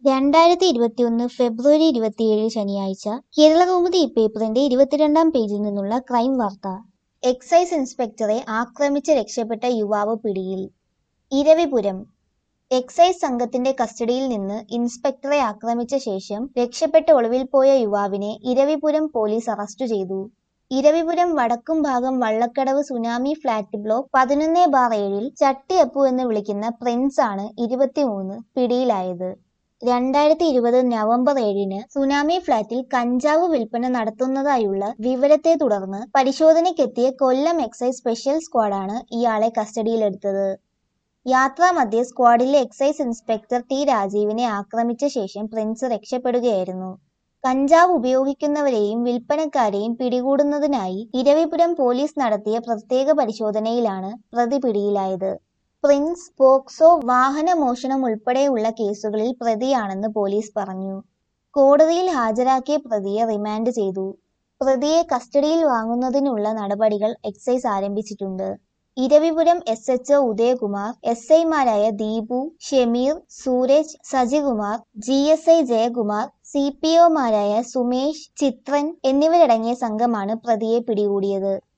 2021 ഫെബ്രുവരി 27 ശനിയാഴ്ച കേരളകൗമുദി പേപ്പറിന്റെ 22-ാം പേജിൽ നിന്നുള്ള ക്രൈം വാർത്ത. എക്സൈസ് ഇൻസ്പെക്ടറെ ആക്രമിച്ച് രക്ഷപ്പെട്ട യുവാവ് പിടിയിൽ. ഇരവിപുരം. എക്സൈസ് സംഘത്തിന്റെ കസ്റ്റഡിയിൽ നിന്ന് ഇൻസ്പെക്ടറെ ആക്രമിച്ച ശേഷം രക്ഷപ്പെട്ട് ഒളിവിൽ പോയ യുവാവിനെ ഇരവിപുരം പോലീസ് അറസ്റ്റ് ചെയ്തു. Eravipuram Vadakkumbhagam Vallakkadavu tsunami flat block 11/7 Chatti Appu എന്ന് വിളിക്കുന്ന പ്രിൻസ് ആണ് 23 പിടിയിലായത്. 2020 നവംബർ 7 സുനാമി ഫ്ളാറ്റിൽ കഞ്ചാവ് വിൽപ്പന നടത്തുന്നതായുള്ള വിവരത്തെ തുടർന്ന് പരിശോധനയ്ക്കെത്തിയ കൊല്ലം എക്സൈസ് സ്പെഷ്യൽ സ്ക്വാഡാണ് ഇയാളെ കസ്റ്റഡിയിലെടുത്തത്. യാത്രാമധ്യേ സ്ക്വാഡിലെ എക്സൈസ് ഇൻസ്പെക്ടർ ടി രാജീവിനെ ആക്രമിച്ച ശേഷം പ്രിൻസ് രക്ഷപ്പെടുകയായിരുന്നു. കഞ്ചാവ് ഉപയോഗിക്കുന്നവരെയും വിൽപ്പനക്കാരെയും പിടികൂടുന്നതിനായി ഇരവിപുരം പോലീസ് നടത്തിയ പ്രത്യേക പരിശോധനയിലാണ് പ്രതി പിടിയിലായത്. പ്രിൻസ് പോക്സോ, വാഹനമോഷണം ഉൾപ്പെടെയുള്ള കേസുകളിൽ പ്രതിയാണെന്ന് പോലീസ് പറഞ്ഞു. കോടതിയിൽ ഹാജരാക്കിയ പ്രതിയെ റിമാൻഡ് ചെയ്തു. പ്രതിയെ കസ്റ്റഡിയിൽ വാങ്ങുന്നതിനുള്ള നടപടികൾ എക്സൈസ് ആരംഭിച്ചിട്ടുണ്ട്. ഇരവിപുരം SHO ഉദയകുമാർ, SI മാരായ ദീപു, ഷമീർ, സൂരജ്, സജികുമാർ, GSI ജയകുമാർ, CPO മാരായ സുമേഷ്, ചിത്രൻ എന്നിവരടങ്ങിയ സംഘമാണ് പ്രതിയെ പിടികൂടിയത്.